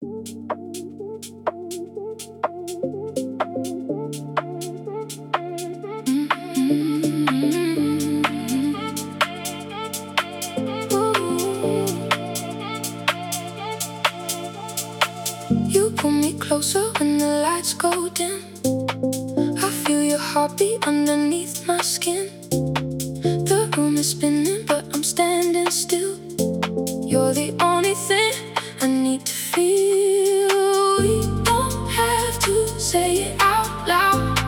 You pull me closer when the lights go dim. I feel your heartbeat underneath my skin. The room is spinning, but I'm standing still. You're the only thing I need to feel. We don't have to say it out loud.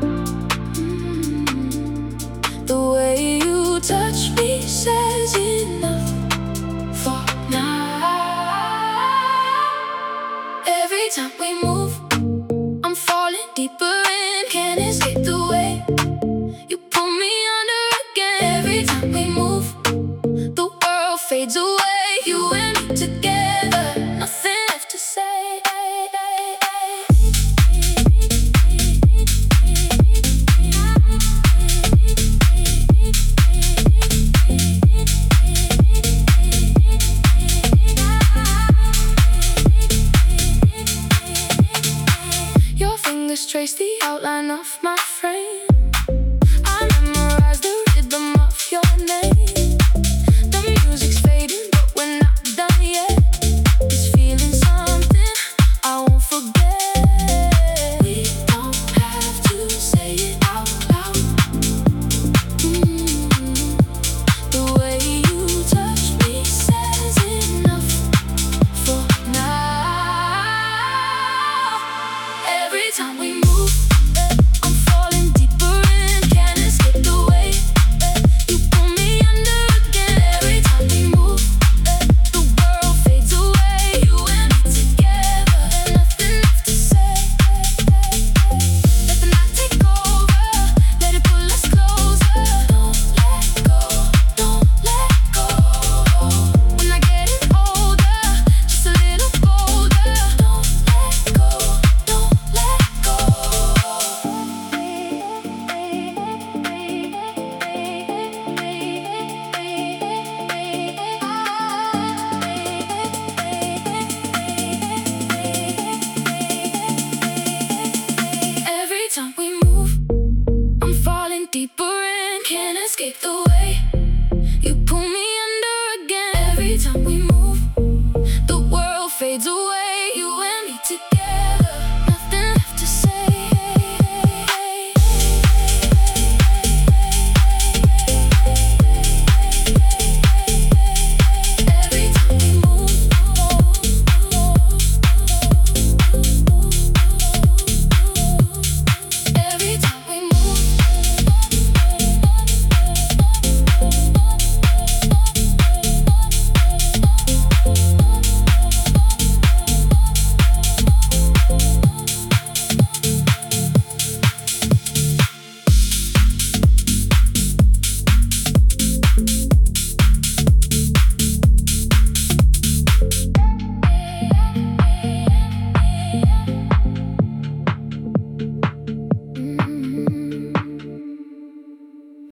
The way you touch me says enough for now. Every time we move, I'm falling deeper in. Can't escape the way you pull me under again. Every time we move, the world fades away. You and me together, nothing left to say. Your fingers trace the outline of my